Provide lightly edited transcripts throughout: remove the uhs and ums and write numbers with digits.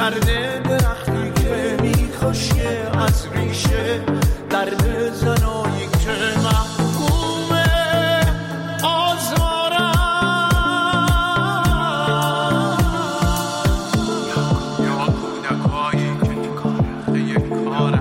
درد درختی که میخوشه از ریشه، درد زنایی که محکومه آزارم. یا کودکایی که این کاره یک کاره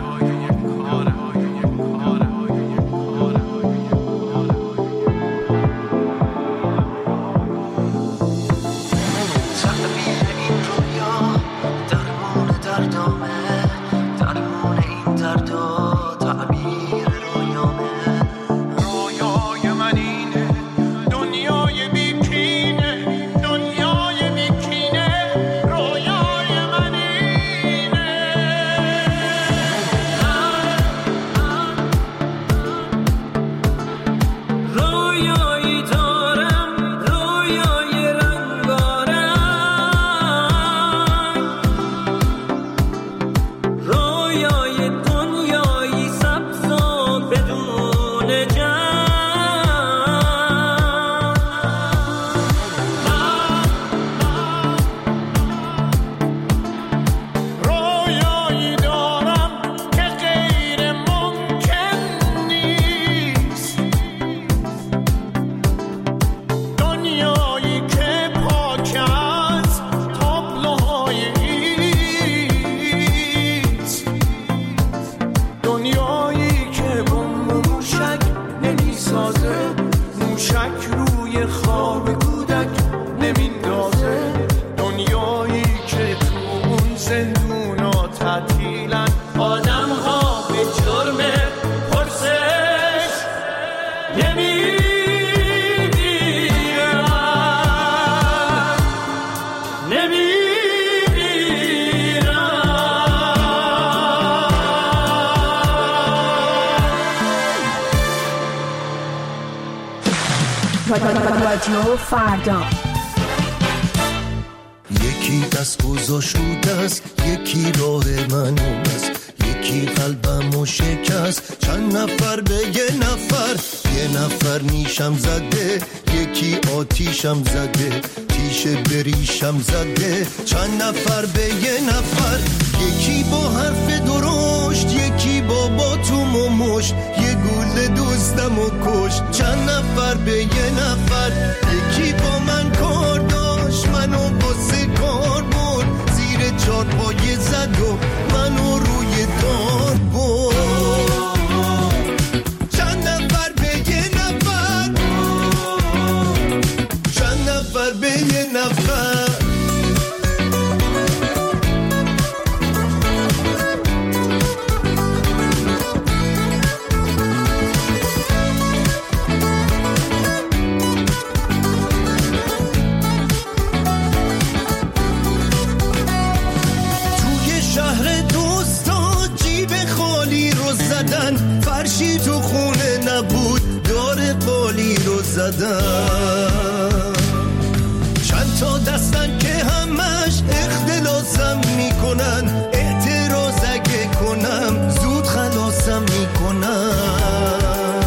رادیو فردا. یکی دست گذاشت است، یکی راه من است، یکی قلبمو شکست. چند نفر به یه نفر نیشم زده، یکی آتیشم زده، تیشه بریشم زده. چند نفر به یه نفر، یکی با حرف درشت، یکی با باتوم و مشت، یه گل دوستم و کشت. چند نفر به یه نفر، یکی با من کار داشت، منو واسه کار برد، زیر چارپایه زد و منو روی دار برد. چند نفر به یه نفر، چند نفر به یه نفر. فرشی تو خونه نبود، دار بالی رو زدن. چند تا دستن که همش اختلاسم میکنن، اعتراض اگه کنم زود خلاصم میکنن.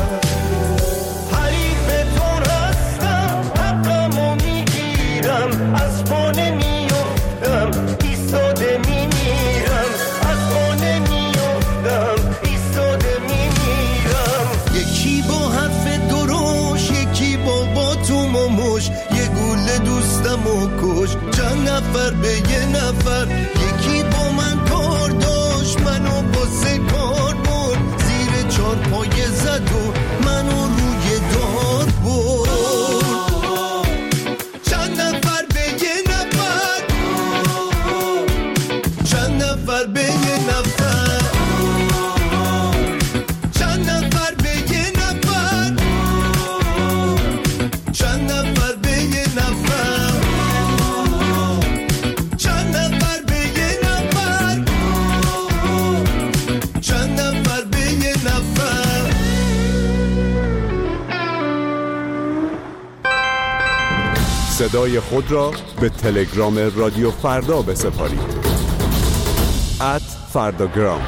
حریفتون هستم، حقمو میگیرم، از پا نمیافتم، ایستاده میمیرم، از پا نمیافتم، ایستاده میمیرم. یکی با حرف دروش، یکی با باتوم و مش، یه گوله دوستم و کش. چند نفر به یه نفر، یکی با من کار داشت، منو واسه کار برد، زیر چارپایه زد و منو روی دار برد. چند نفر به یه نفر، چند نفر به یه نفر، چند نفر به یه نفر، چند نفر به یه نفر، چند نفر به یه نفر، چند نفر به یه نفر. صدای خود را به تلگرام رادیو فردا بسپارید. @فرداگرام.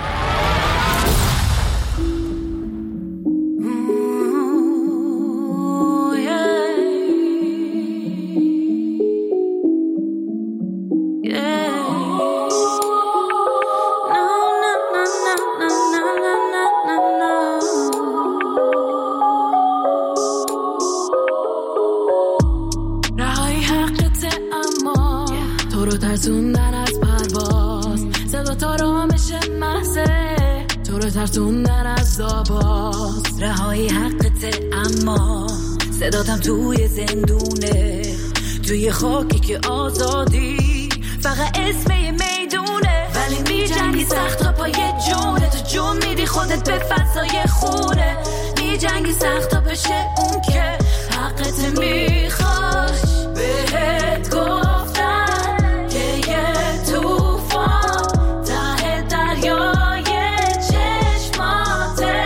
دلت آرامش محضه، تو رو ترسوندن از آواز، رهایی حقته اما صداتم توی زندونه، توی خاکی که آزادی فقط اسم یه میدونه، ولی میجنگی سخت تا پای جونه، تو جون میدی خودت به فضای خونه، میجنگی سخت تا بشه اون که حقت میخواش. بهت گفتن که یه توفان ته دریای چشماته،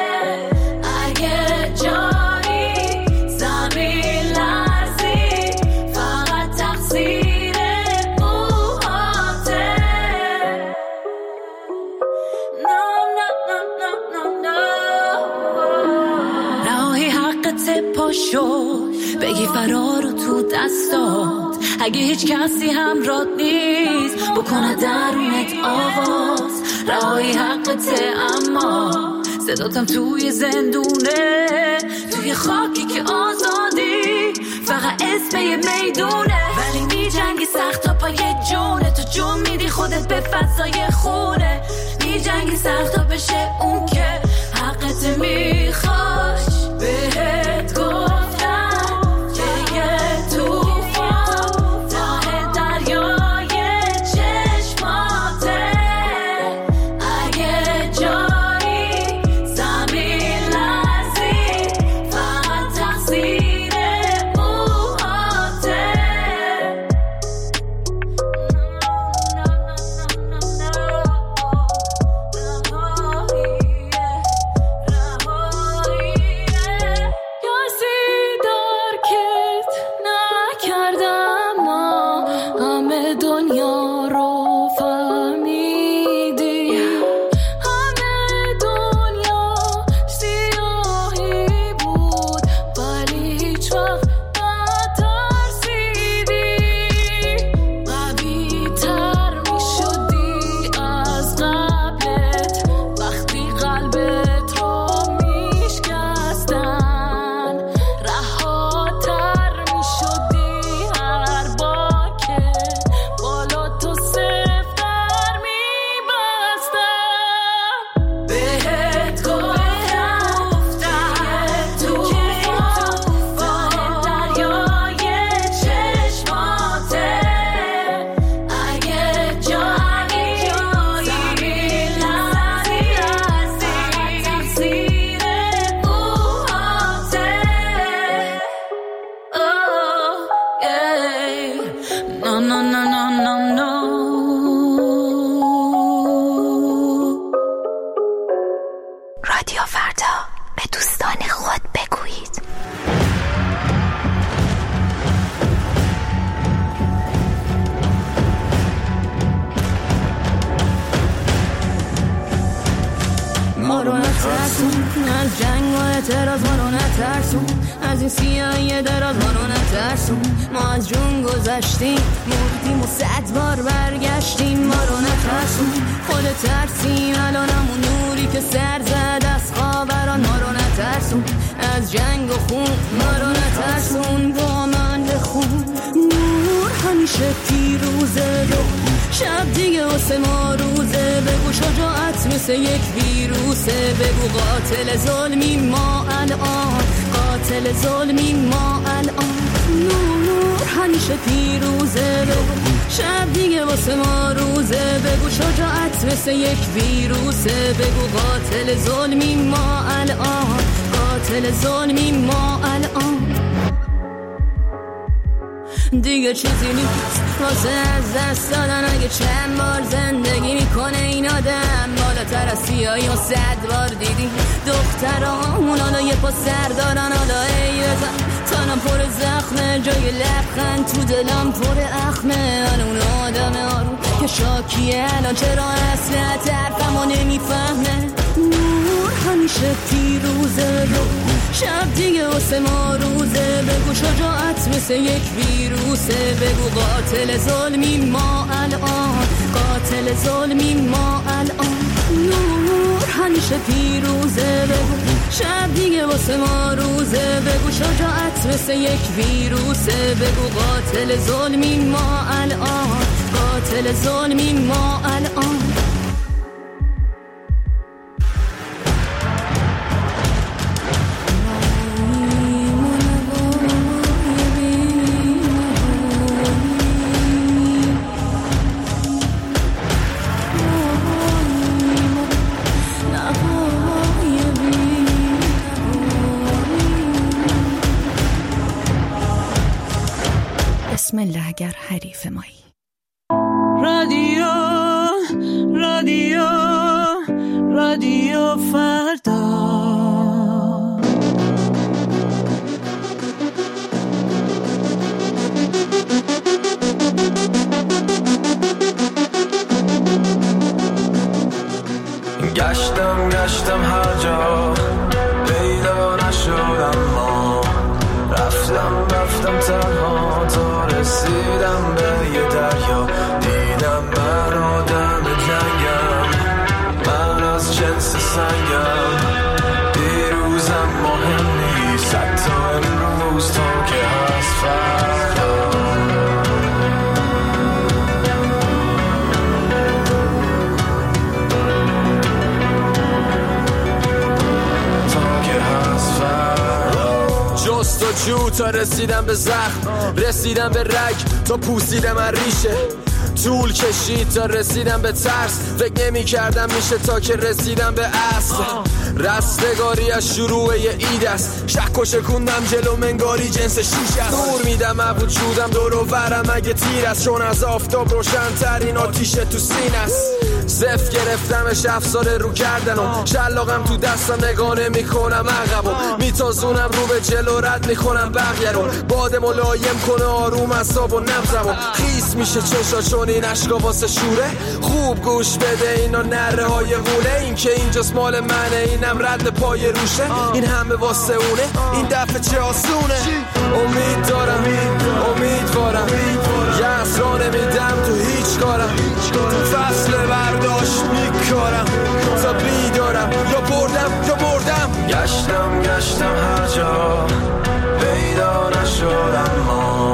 اگه جایی زمین لرزی فقط تقصیر موهاته. رهایی حقت پاشو، بگی فرارو تو دستات، اگه هیچ کسی همراهت نیست بکنه درونت آواز، رهایی حقته اما صداتم توی زندونه، توی خاکی که آزادی فقط اسم یه میدونه، ولی میجنگی سخت تا پای جونه، تو جون میدی خودت به فضای خونه، میجنگی سخت تا بشه اون که حقت میخواش. بهت گفتم که یه توفان ته دریای چشماته، اگه جایی زمین لرزی فقط تقصیر موهاته. رادیو فردا، به دوستان خود بگویید. ما رو نترسون از جنگ و اعتراض، ما رو نترسون از این سیاهی دراز، ما رو نترسون. ما از جون گذشتیم، مردیم و 100 بار برگشتیم. ما رو نترسون، خود ترسیم الان همون نوری که سر زد از خاوران. ما رو نترسون از جنگ و خون، ما رو نترسون با من بخون. نور همیشه پیروزه، شب دیگه واسه ما روزه. بگو شجاعت مثل یک ویروسه، بگو قاتل ظلمی ما الان، قاتل ظلمی ما الان. نور همیشه پیروزه، بگو شب دیگه واسه ما روزه. بگو شجاعت مثل یک ویروسه، بگو قاتل ظلمی ما الان، قاتل ظلمی ما الان. دیگه چیزی نیست واسه از دست دادن، اگه چند بار زندگی میکنه این آدم. بالاتر از سیاهی و 100 بار دیدی دخترامون، حالا یه پا سر دارن. حالا ای بزن تنم پر زخمه، جای لبخند تو دلم پر اخمه. حالا اون آدم آروم که شاکیه الان چرا اصلا طرفمو نمیفهمه. نور همیشه پیروزه، شب دیگه واسه ما روزه. بگو شجاعت مثل یک ویروسه، بگو قاتل ظلمی ما الان، قاتل ظلمی ما الان. نور همیشه پیروزه، بگو شب دیگه واسه ما روزه. بگو شجاعت مثل یک ویروسه، بگو قاتل ظلمی ما الان، قاتل ظلمی ما الان. بسم الله اگر حریف مایی. رادیو رادیو رادیو فردا. گشتم هر جا پیدا نشدم، ما رفتم تنها تا رسیدم به یه دریا. دیدم من آدم جنگم، من از جنس سنگم. دیروزم مهم نیست حتی امروز تا که هست فردا. جست و جو تا رسیدم به زخم، رسیدم به رگ تا پوسیدم از ریشه. طول کشید تا رسیدم به ترس، فکر نمی کردم میشه تا که رسیدم به اصل. رستگاری از شروع یه اید است، شک و شکوندم جلو منگاری جنس شیش است. نور میدم از وجودم دور و برم اگه تیر است، چون از آفتاب روشن ترین آتیش تو سین است. صف گرفتمش افسار رو کردنم، شلاقم تو دستم نگانه میکنم عقبم، میتازونم رو به جلو رد میکنم بقیه رو. باد ملایم کنه آروم اعصاب و نبضمو، خیس میشه چشا چون این عشقا واسه شوره. خوب گوش بده اینا نره های غوله، این که اینجاست مال منه اینم رد پای روشه. این همه واسه اونه این دفعه چه آسونه. امید دارم امیدوارم یه اسرا نمیدم تو هیچ کارم. تو فصل برداشت میکارم تا بیدارم، یا بردم. گشتم هر جا پیدا نشدم، ما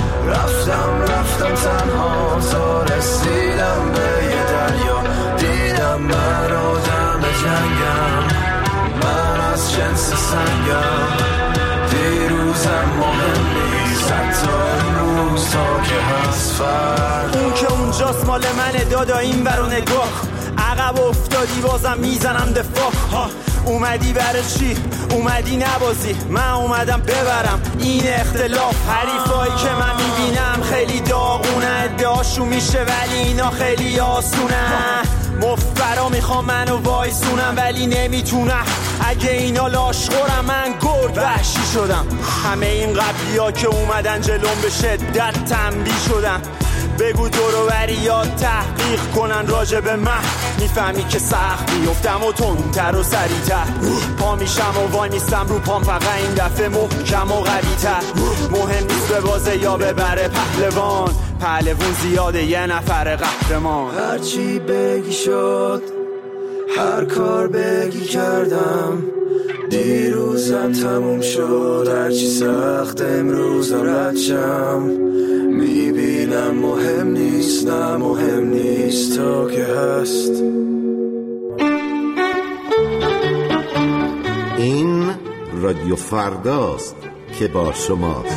رفتم تنها تا رسیدم به یه دریا. دیدم من آدم جنگم، من از جنس سنگم. دیروزم مهم نیست حتی امروز تا که هست فردا. اون که اونجاست مال منه دادا، این برو نگاه. عقب افتادی بازم میزنم دفاع. اومدی برای چی؟ اومدی نبازی، من اومدم ببرم این اختلاف. حریفایی که من میبینم خیلی داغونه، ادعاشون میشه ولی اینا خیلی آسونه. مفبرا میخوام منو وایسونم ولی نمیتونم، اگه اینا لاشخورم من گرگ وحشی شدم. همه این قبلی ها که اومدن جلوم به شدت تنبیه شدم. بگو دورو بریات تحقیق کنن راجع به من، میفهمی که سخت بیفتم و تندتر و سریعتر. پا میشم و وای میستم رو پام، فقط این دفعه محکم و قوی‌تر. مهم نیست به بازه یا ببره پهلوون زیاده یه نفر قهرمان. هرچی بگی شد، هر کار بگی کردم. دیروزم تموم شد، هرچی سخت امروزم رد شم. میبینم مهم نیست، نه مهم نیست تا که هست. این رادیو فرداست که با شماست.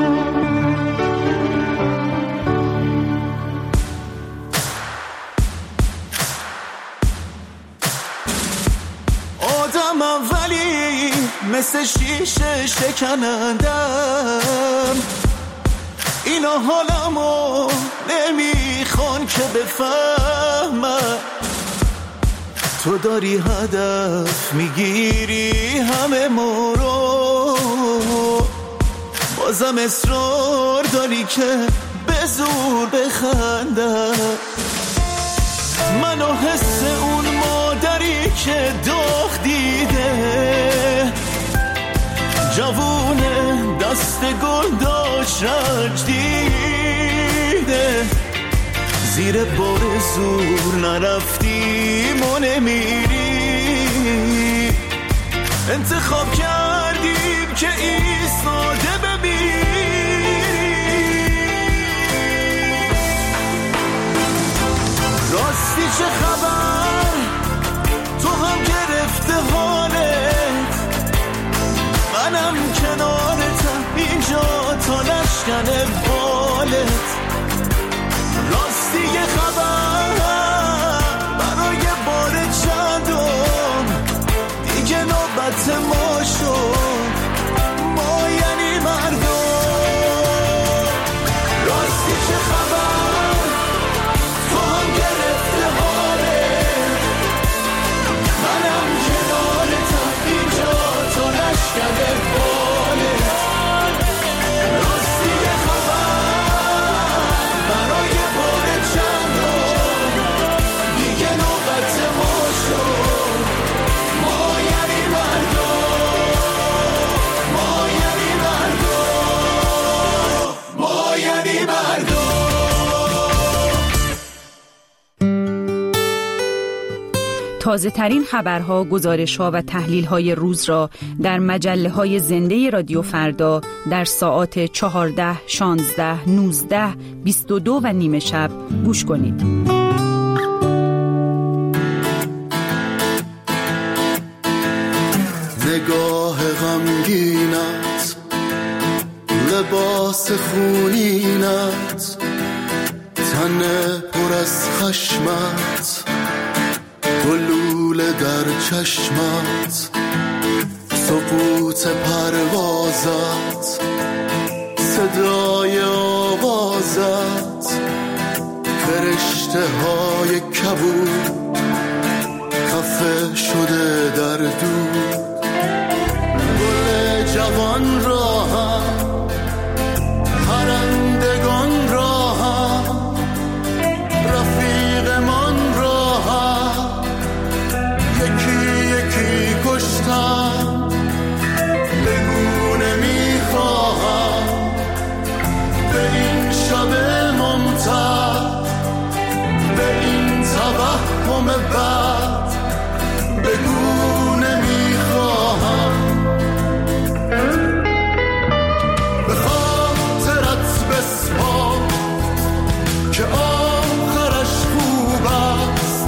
آدمم ولی مثل شیشه شکنندم، اینا حالمو نمیخوان که بفهمم. تو داری هدف میگیری همه ما رو، بازم اصرار داری که به زور بخندم. منو حس اون مادری که داغ دیده، جوونه دست گل داشت رنج دیده. زیر بار زور نرفتیم و نمیری، انتخاب کردیم که ایستاده بمیری. راستی چه خبر؟ تو هم گرفته حالت، منم کنارتم اینجا تا نشکن بالت. راستی یه خبر برای بار چندم، دیگه نوبت ما شد، ما یعنی مردم. تازه ترین خبرها، گزارش‌ها و تحلیل‌های روز را در مجله‌های زنده رادیو فردا در ساعات 14، 16، 19، 22 و نیم شب گوش کنید. نگاه غمگینت، لباس خونینت، تن پر از خشمت، گلوله در چشمت، سقوط پروازت، صدای آوازت، فرشته های کبود خفه شده در دود، گل جوان را هم پرندگان را هم رفیقمان را هم یکی یکی کشتم، بگو نمیخواهم به این شب ممتد، به این توهم بد، بگو نمیخواهم به خاطرت بسپار که آخرش خوب است،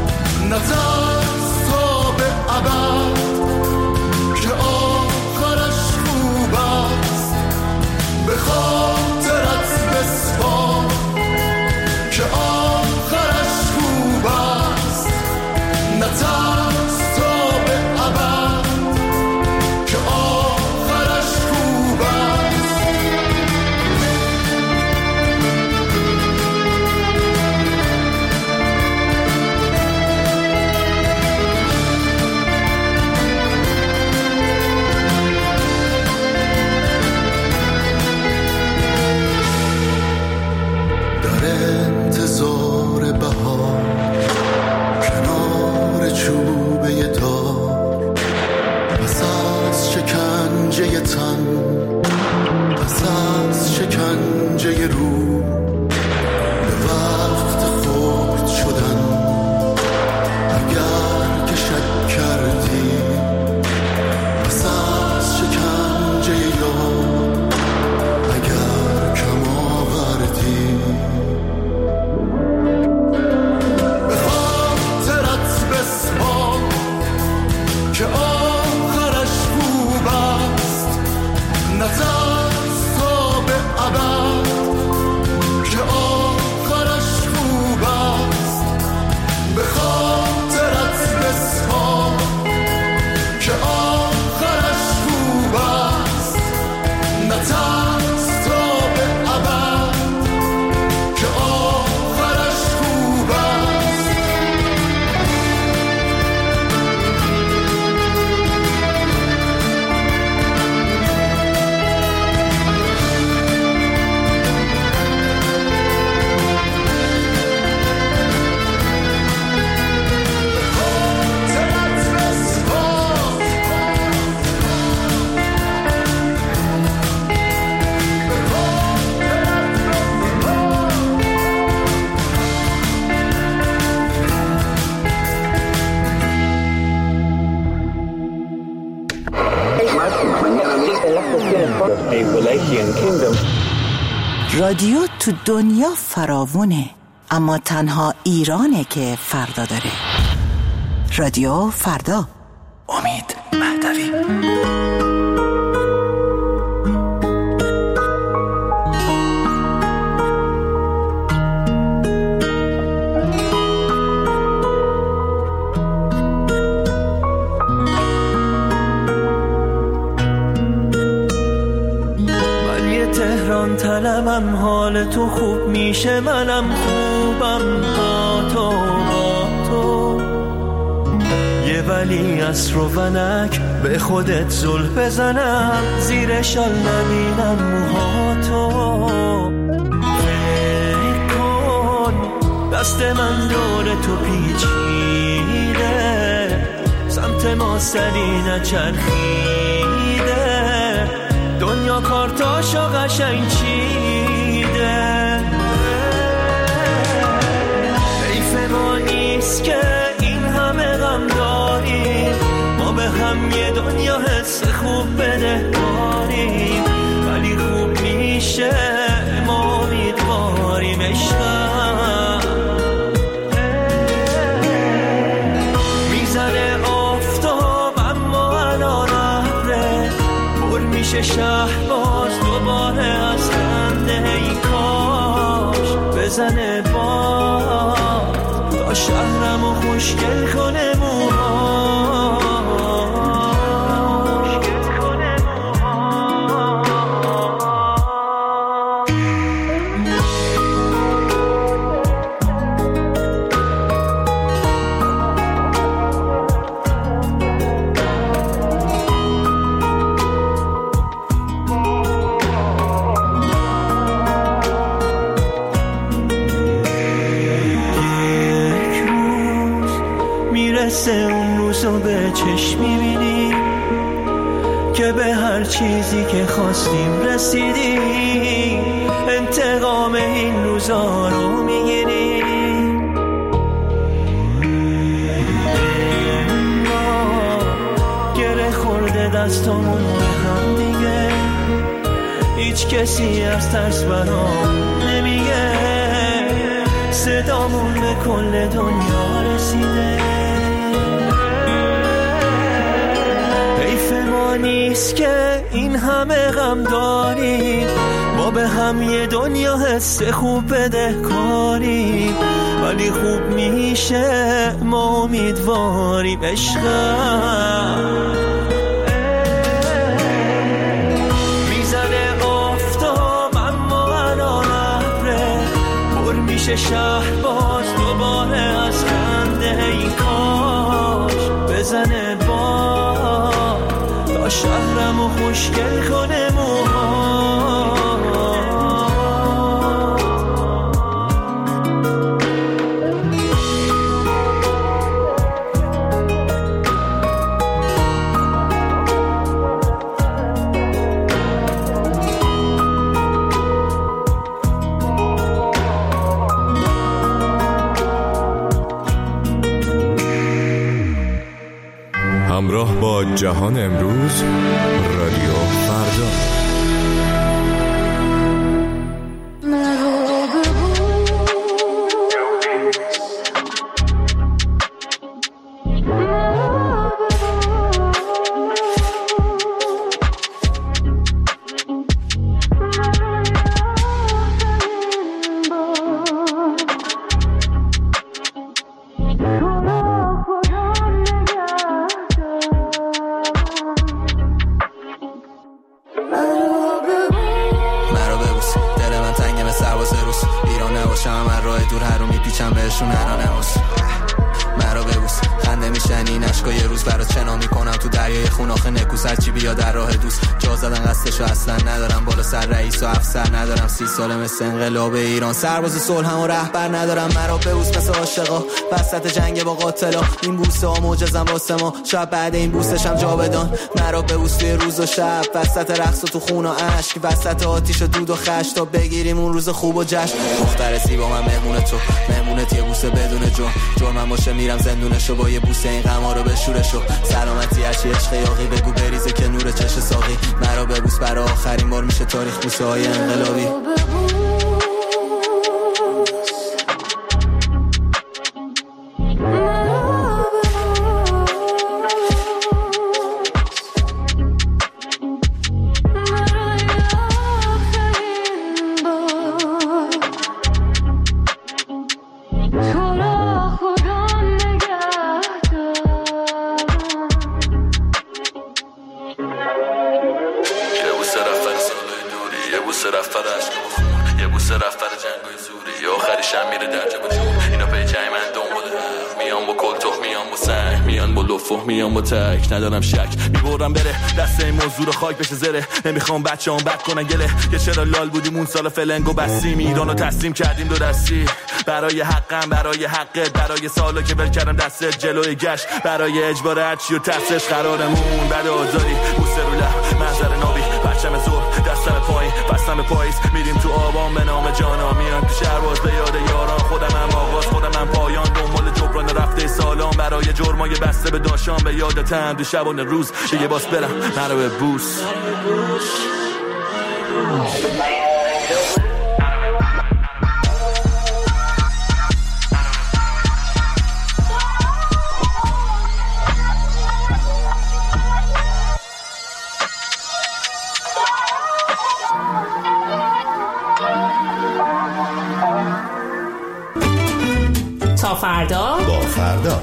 نترس تا به ابد که آخرش خوب است، به خاطرت بسپار که آخرش خوب است، نترس تا به ابد که آخرش خوب است. در انتظار بهار کنار چوبه دار، پس از شکنجه تن، پس از شکنجه رو، به وقت خورد شدن اگر که شک کردی، پس از شکنجه یار اگر کم آوردی، به خاطرت بسپار که آخرش خوب است، نترس تا به ابد که آخرش خوب است، به خاطرت بسپار که آخرش خوب است، نترس تا به ابد که آخرش خوب است. رادیو تو دنیا فراوونه، اما تنها ایرانه که فردا داره. رادیو فردا. امید مهدوی. طلبم حال تو خوب میشه، منم خوبم با تو یه ولی عصر و ونک به خودت زل بزنم، زیر شال نبینم موهاتو، فکر کن دست من دور تو پیچیده، سمت ما سری نچرخیده، دنیا کارتاشو قشنگ چیده، حیف ما نیست که این همه هم یه دنیا حس خوب بده داریم، ولی خوب میشه ما امیدواریم عشقم. میزنه آفتاب اما الان ابره، پر میشه شهر باز دوباره از خنده، ای کاش بزنه باد تا شهرمو خوشگل کنه موهاش. اون روزو به چشم میبینیم که به هر چیزی که خواستیم رسیدیم، انتقام این روزا رو میگیریم. گره خورده دستامون به هم دیگه، هیچ کسی از ترس برام نمیگه، صدامون به کل دنیا رسیده. ما نیست که این همه غم داریم، ما به هم یه دنیا حس خوب بده کاریم، ولی خوب میشه ما امیدواریم عشقم. میزنه آفتاب اما الان ابره، پر میشه شهر باز دوباره از خنده، ای کاش بزنه باد تا شهرمو خوشگل کنه موهاش. همراه با جهان امروز، رادیو فردا. سال مثل انقلاب ایران، سرباز صلحم و رهبر ندارم، مرا ببوس مثل عاشقا وسط جنگ با قاتلا، این بوسه ها معجزن واسه ما، شاید بعد این بوسشم جاودان. مرا ببوس توی روز و شب، وسط رقص و تو خون و اشک، وسط آتیش و دود و خش، تا بگیریم اون روز خوب و جشن. دختر زیبا من مهمون تو، مهمونت یه بوسه بدون جرمم باشه میرم زندونشو، با یه بوسه این غما رو بشورشو. سلامتی هرچی عشق یاقی بگو بریزه که نور چش ساقی، مرا ببوس برای آخرین بار میشه تاریخ بوسه های انقلابی. میام با تک ندارم شک، میبرم بره دست این موضوع رو خاک بشه زره. نمیخوام بچه‌ام بد کنن گله که چرا لال بودیم اون سال فلنگو بستیم، ایرانو تسلیم کردیم دو دستی. برای حقم، برای حقت، برای سالا که ول کردم دستت جلوی گشت، برای اجبار هرچی و ترسش قرارمون بعد آزادی. بوسه رو لب منظر نابی، بچم زور دستم پایین بستم پاییز، میریم تو آبان به نام جانا، میان تو شهر باز به یاد یاران. خودم هم آغاز خودم هم پایان، دنبال جبران رفته سالان، برای همه جرمای بسته به داشان به یادتم دو شبانه روز دیگه باز برم نرو به بوس. تا فردا با فردا.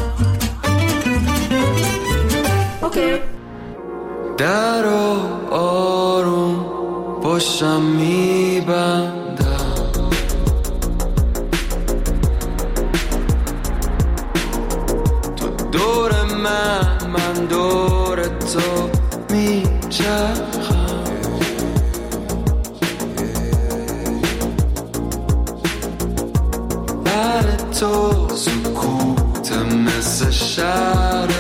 اوکی. در و آروم پشتم میبندم، تو دور من دور تو میچرخم، بعد تو سکوت مثل شهر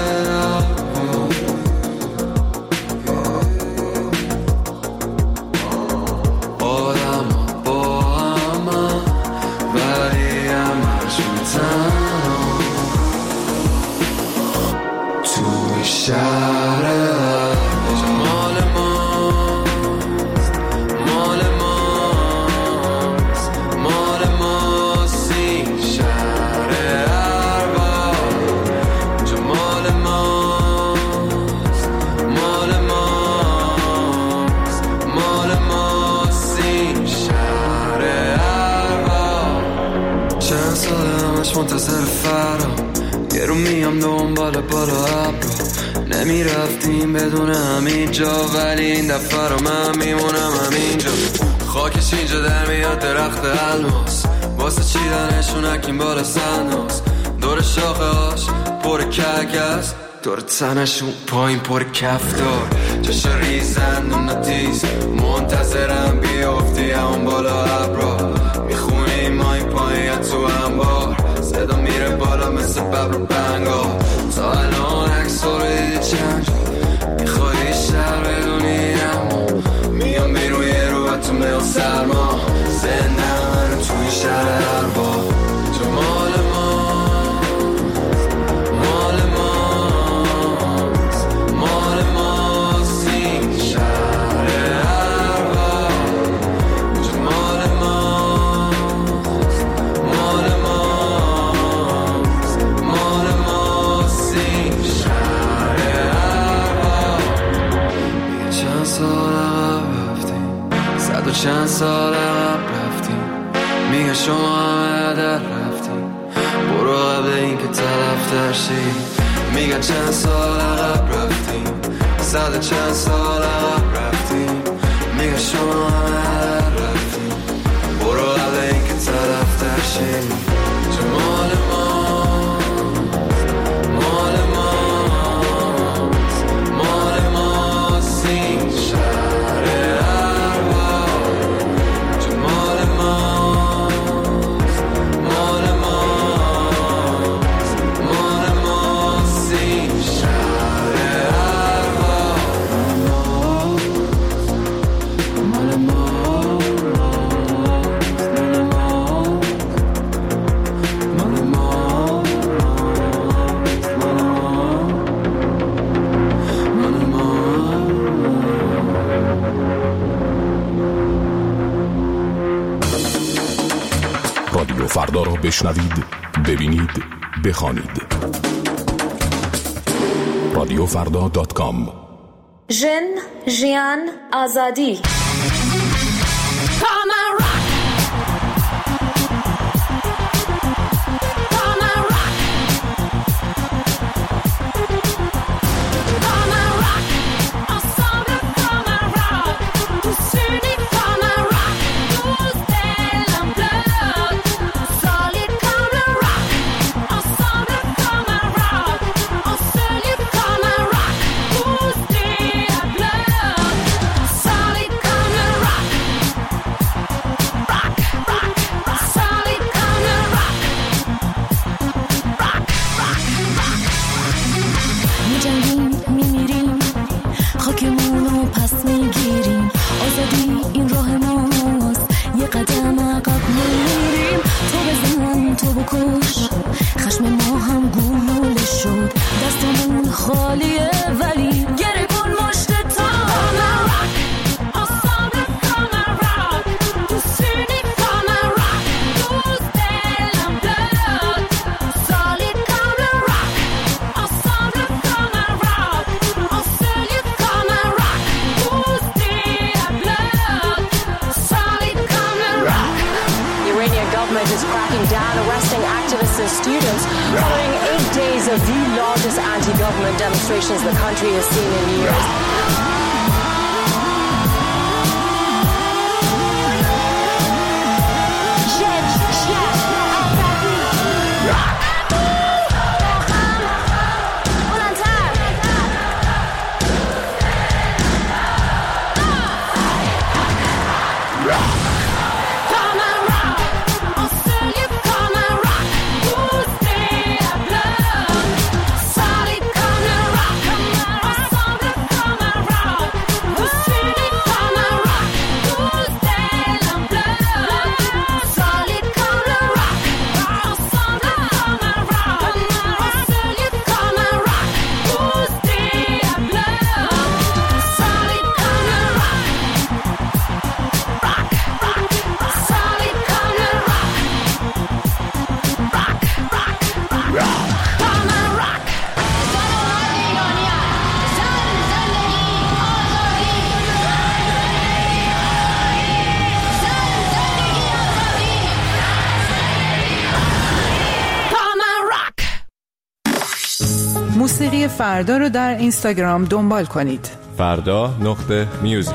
منتظر فرام، یه رو میام دنبال بالا ابرو، نمیرفتیم بدون همین جا، ولی این دفعه رو من میمونم همینجا. خاکش اینجا در میاد درخت الماس، واسه چیدنشون اکیم بالا سنداز، دور شاخه هاش پر کگز، دور تنشون پایین پر کفتار، جاشا ریزن و نتیز، منتظرم بیافتی همون بالا ابرا، میخونیم ما این پایین تو انبار، صدا میره بالا مثل ببر و بنگار. تا الان عکس رو دیدی چند جا، میخوایی شهر بدونی اما میام بیرون یه رو تو میل سرما، زنده من توی شهر هر با تو مال مال ماست این شهر هر با تو مال ماست این شهر هر با. چند سال عقب رفتیم، صد و چند سال عقب رفتیم، میگه شما همه در رفتیم، برو قبل این که طرف ترشی. میگه چند سال عقب رفتیم، صد و چند سال عقب رفتیم، میگه شما همه در رفتیم، برو قبل این که طرف ترشی. تو مال ماست این شهر هر با تو مال ماست این شهر هر با رادیو فردا را بشنوید، ببینید، بخوانید. رادیوفردا.com. ژن، ژیان، آزادی. تو بکش خشم ما هم گول شد دستمون خالیه ولی گره کن مشت تا students following 8 days of the largest anti-government demonstrations the country has seen in years. موسیقی فردا رو در اینستاگرام دنبال کنید. فردا.music.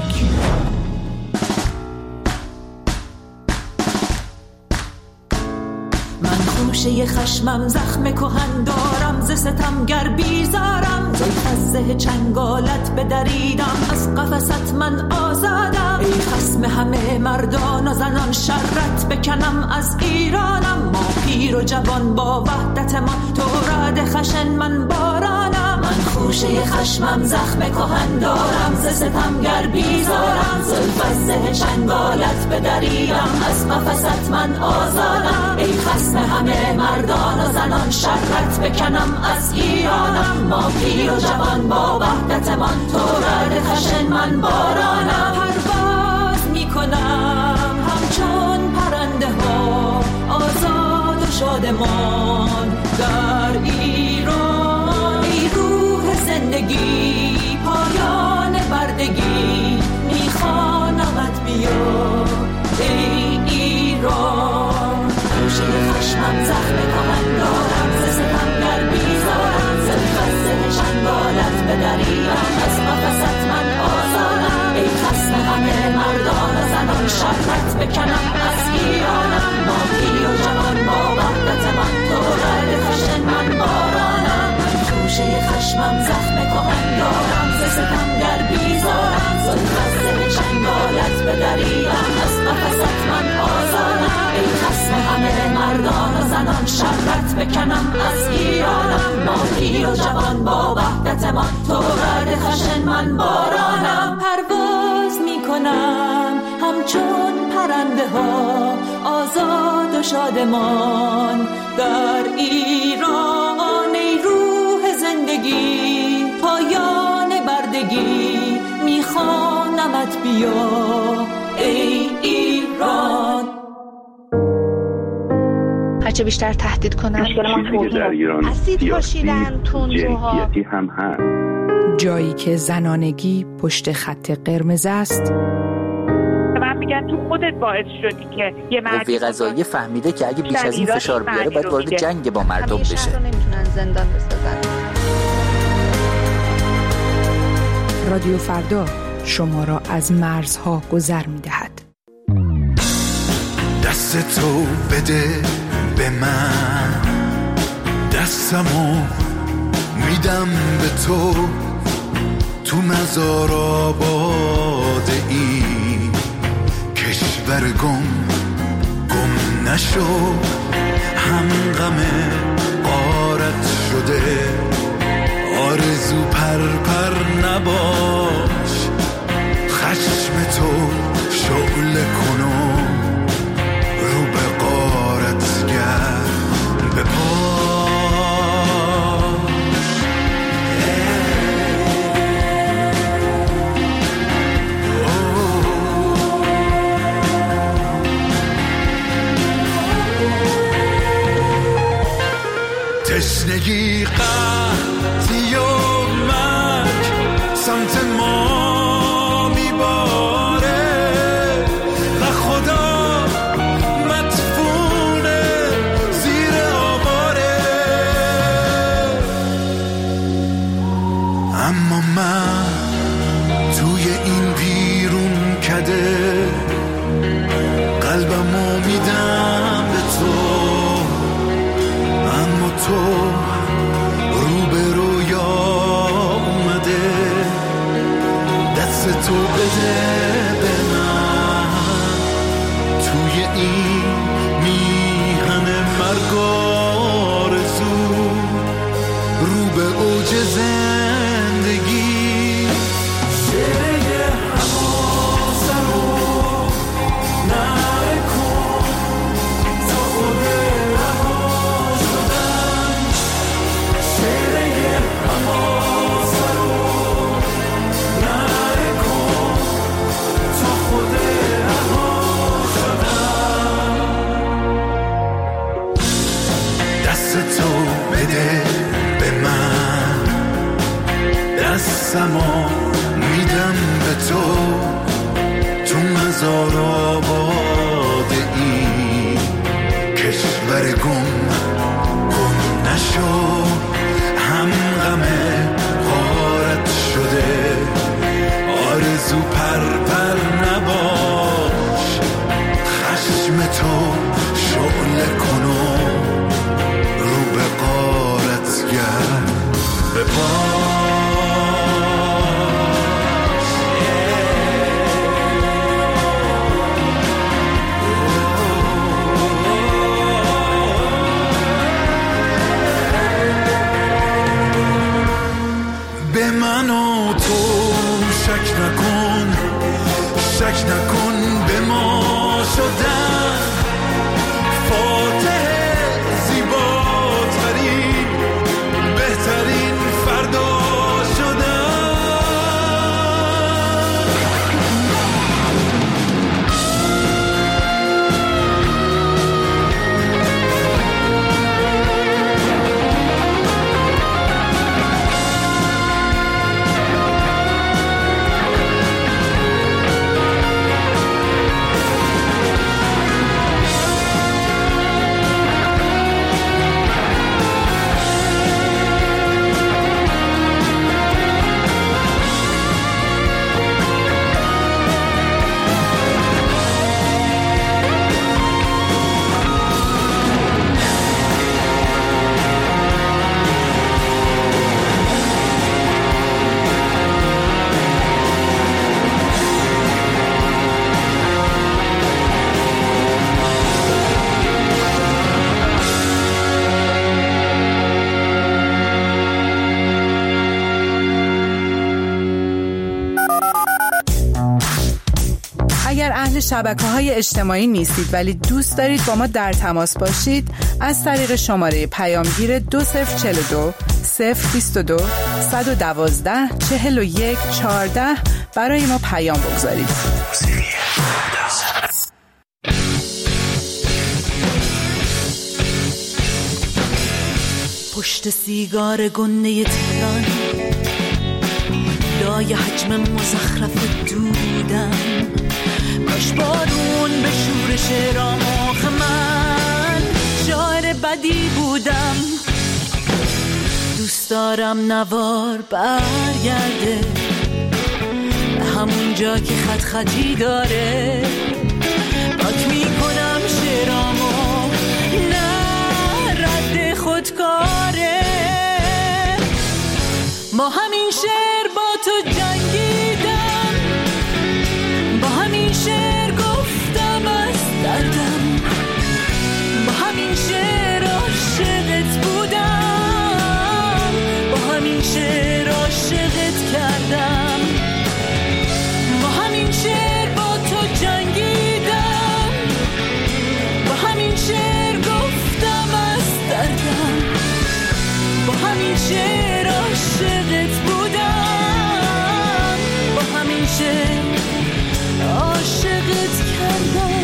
من خوشه خشمم زخم کهن دارم، ز ستمگر بیزارم، از زه چنگالت بدریدم، از قفست من آزادم. ای خصم همه مردان و زنان شرت بکنم از ایرانم. ما پیر و جوان با وحدت ما، تو رد خشن من بارانم. من خوشه خشمم زخم کهن دارم، ز ستمگر بیزارم، زلف از زه چنگالت بدریدم، از قفست من آزادم. ای خصم همه مردان و زنان شرت بکنم از ایرانم. ما پیر و جوان با وحدت من، تو رد خشن من بارانم. پرواز میکنم همچون پرنده ها، آزاد و شادمان در ایران. ای روح زندگی پایان بردگی، میخوانمت بیا ای ایران. خوشه خشمم زخم کهن دارم، ز ستمگر بیزارم، زلف از زه چنگالت بدریدم، از قفست من آزادم. ای خصم همه مردان و زنان شرت بکنم از ایرانم. ما پیر و جوان با وحدت من، تو رد خشن من بارانم. من خوشه خشمم زخم کهن دارم، ز ستمگر بیزارم، زلف از زه چنگالت بدریدم، از قفست من آزادم. ای خصم همه مردان و زنان شرت بکنم از ایرانم. ما پیر و جوان با وحدت من، تو رد خشن من بارانم. پرواز میکنم همچون پرنده ها، آزاد و شادمان در ایران. ای روح زندگی پایان بردگی، میخوانمت بیا ای ایران. هرچه بیشتر تهدید کنن اسید پاشیدن تندروها هم هست. جایی که زنانگی پشت خط قرمز است. من میگن تو خودت باعث شدی که یه قوه قضاییه فهمیده که اگه بیش از این فشار بیاره باید وارد جنگ با مردم بشه. نمیتونن زندان بسازن. رادیو فردا شما را از مرزها گذر میدهد. دست تو بده به من، دستمو میدم به تو، تو مزار آباد این کشور گم نشو. هم غم غارت شده آرزو پر نباش. خشم تو شعله کنو رو به غارت گرد بپاش. زندگی قحطی و مرگ سمت ما میباره و خدا مدفونه زیر آواره. اما من توی این بیرون کده قلبمو میدم به تو، اما تو رو به رویا اومده دست تو بده به من توی این میهن مرگ آرزو رو به اوج زندگی. شعره حواسه رو نکن تا خود رها شدن، شعره حواسه رو نکن تا خود رها شدن. دست تو بده به من، دستمو میدم به تو، تو مزار آباد این کشور گم نشو. هم غم غارت شده آرزو پر نباش، خشم تو شعله کنو رو به غارت گرد به به من و تو شک نکن، شک نکن به ما شدن فاتح زیباترین بهترین فردا شدن. شبکه‌های اجتماعی نیستید ولی دوست دارید با ما در تماس باشید، از طریق شماره پیامگیر 2042 022 112 41 14 برای ما پیام بگذارید. پشت سیگار گنده تهران لای حجم مزخرف دودم، کاش بارون به شورش راماخ من شاعر بدی بودم. دوست دارم نوار برگرده به همون جا که خط خطی داره، پاک میکنم شعرامو نه رد خودکاره. با همین شعر با تو جنگیدم، با همین شعر گفتم از دردم، با همین شعر عاشقت بودم، با همین شعر عاشقت کردم، با همین شعر با تو جنگیدم، با همین شعر گفتم از دردم، با همین شعر عاشقت بودم، با همین شعر عاشقت کردم.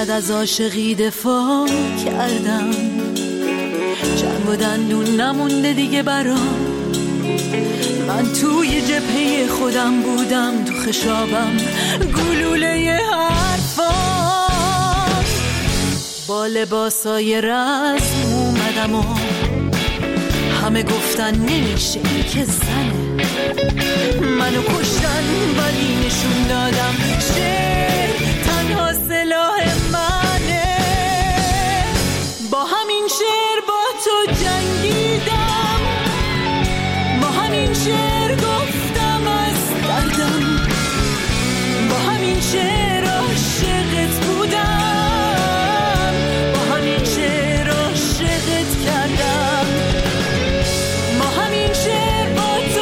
اینقدر از عاشقی دفاع کردم، جنگ و دندون نمونده دیگه برام. من توی جبهه خودم بودم، تو خشابم گلوله حرفام. با لباسای رسم اومدم و همه گفتن نمیشه این که زنه. منو کشتن ولی نشون دادم شعر تنها سلاح منه. با همین شعر با تو جنگیدم، با همین شعر گفتم از دردم، با همین شعر عاشقت بودم، با همین شعر عاشقت کردم. با همین شعر با تو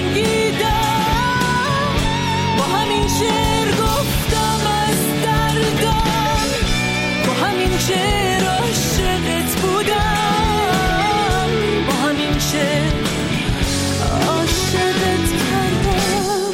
جنگیدم، با همین شعر گفتم از دردم، با همین شعر عاشقت بودم، با همین شعر عاشقت کردم.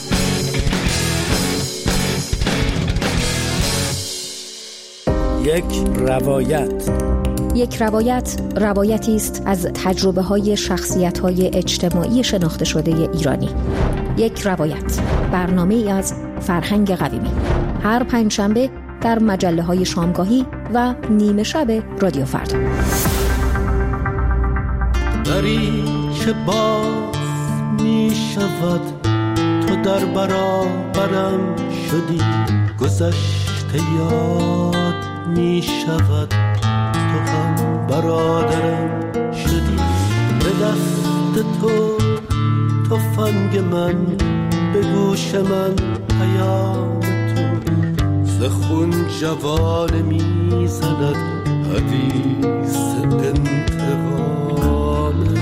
یک روایت روایتی است از تجربه‌های شخصیت‌های اجتماعی شناخته شده ایرانی. یک روایت، برنامه‌ای از فرهنگ قویمی، هر پنجشنبه در مجله‌های شامگاهی و نیمه شب رادیو فردا. دری که باز می شود، تو در برابرم شدی، گذشته یاد می شود، تو هم برادرم شدی. به دست تو تفنگ من، به گوش من پیام تو، ز خون جوانه می زند حدیث انتقام تو.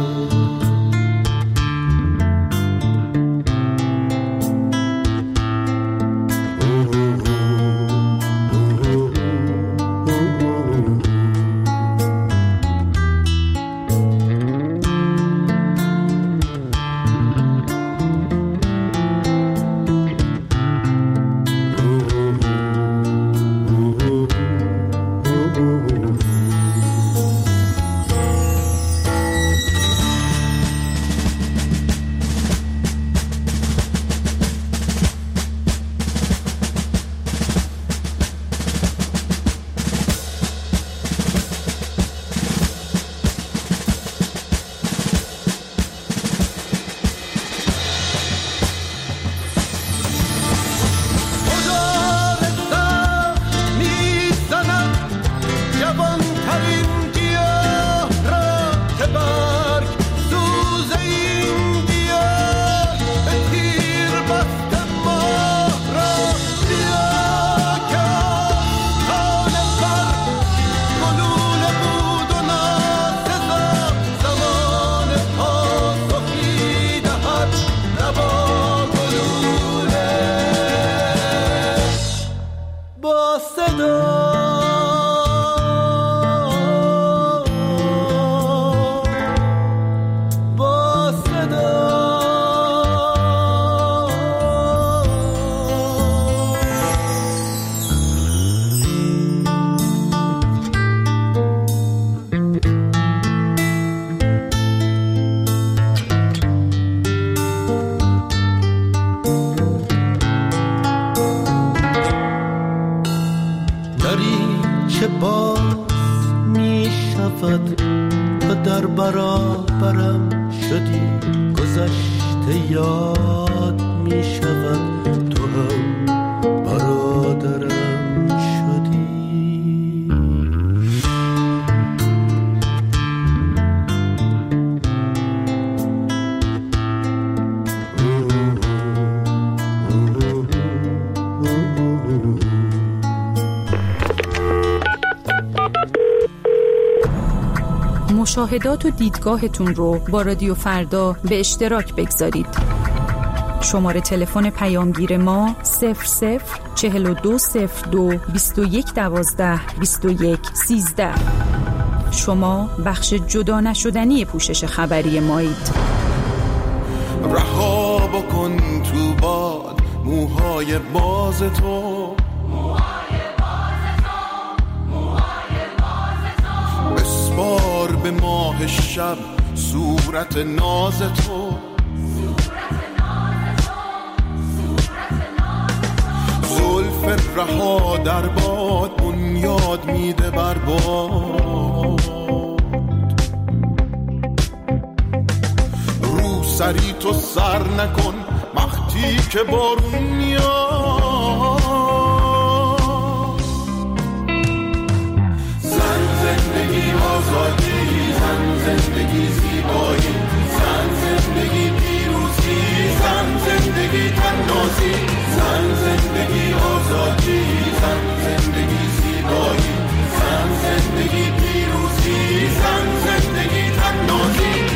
مشاهدات و دیدگاهتون رو با رادیو فردا به اشتراک بگذارید. شماره تلفن پیامگیر ما 00420221122113. شما بخش جدا نشدنی پوشش خبری مایید. رها بکن تو باد موهای باز تو، موهای باز سیاه شب صورت ناز تو، زلف رها در باد بنیاد میده بر باد. رو سری تو سر نکن وقتی که بارون میاد. زن زندگی آزادی، زن زندگی زیبایی، زن زندگی پیروزی، زن زندگی تنازی، زن زندگی آزادی، زن زندگی زیبایی، زن زندگی پیروزی، زن زندگی تنازی.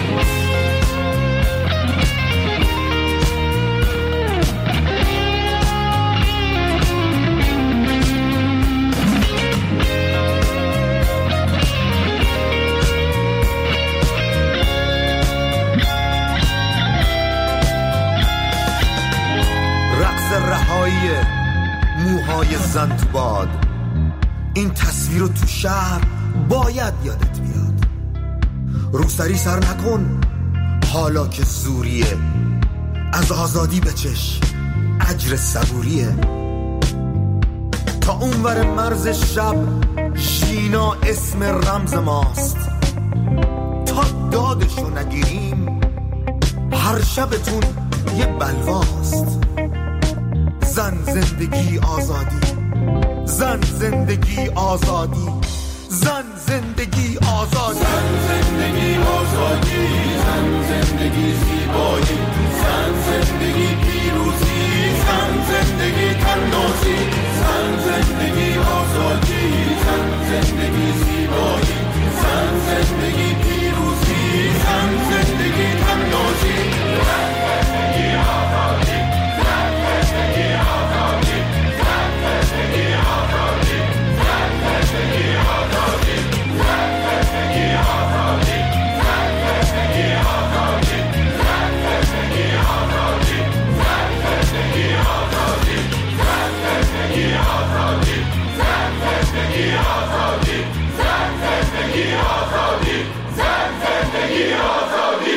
رهایی موهای زن تو باد، این تصویر رو تو شهر باید یادت بیاد. روسری سر نکن حالا که زوریه، از آزادی بچش اجر صبوریه. تا اونور مرز شب شینا اسم رمز ماست، تا دادشو نگیریم هر شبتون یه بلواست. زن زندگی آزادی، زن زندگی آزادی، زن زندگی آزادی، زن زندگی آزادی، زن زندگی زیبایی، زن زندگی پیروزی، زن زندگی تنازی، زن زندگی آزادی، زن زندگی زیبایی، زن زندگی پیروزی، زن زندگی تنازی، زن زندگی آزادی، زن زندگی آزادی، زن زندگی آزادی، زن زندگی آزادی، زن زندگی آزادی، زن زندگی آزادی، زن زندگی آزادی، زن زندگی آزادی، زن زندگی آزادی، زن زندگی آزادی، زن زندگی آزادی، زن زندگی آزادی.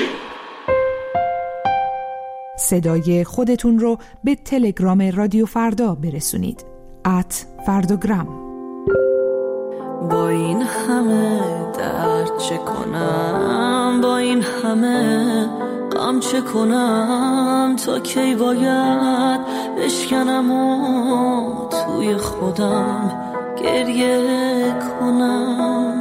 صدای خودتون رو به تلگرام رادیو فردا برسونید. @فرداگرام. با این همه درد چه کنم، با این همه غم چه کنم، تا کی باید بشکنم و توی خودم گریه کنم،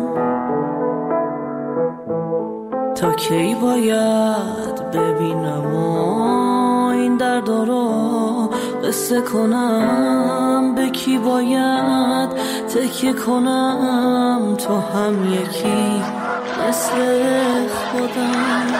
تا کی باید ببینم و این درد رو قصه کنم، به کی باید تکیه کنم، تو هم یکی مثل خودم.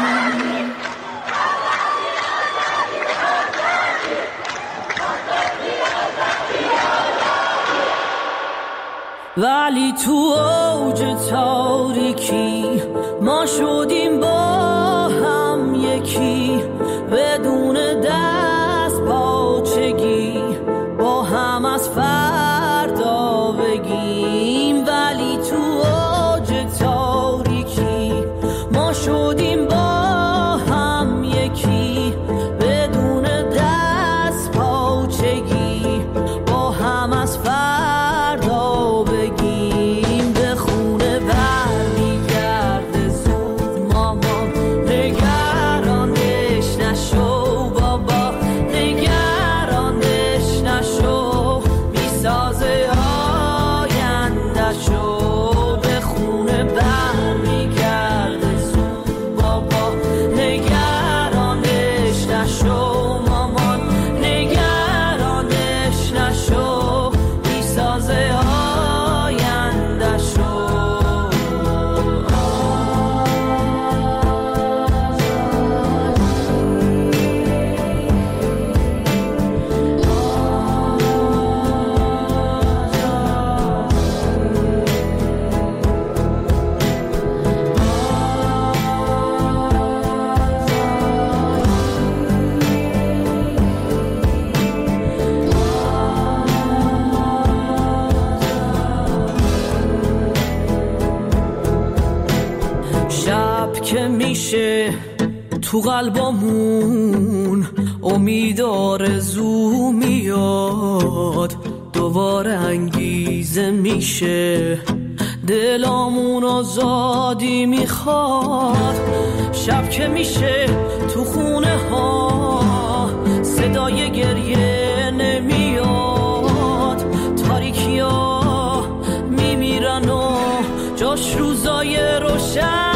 ولی تو اوج تاریکی ما شدیم با هم یکی، بدون دست پاچگی با هم از فردا بگیم. ولی تو اوج تاریکی ما شدیم با هم یکی، بدون دست پاچگی با هم از فردا بگیم. به خونه برمیگرده زود مامان، نگرانش نشو بابا، که میشه تو قلبمون امید آرزو میاد، دوباره انگیزه میشه دلامون آزادی میخواد. شب که میشه تو خونه ها صدای گریه نمیاد، تاریکی ها میمیرن و جاش روزای روشن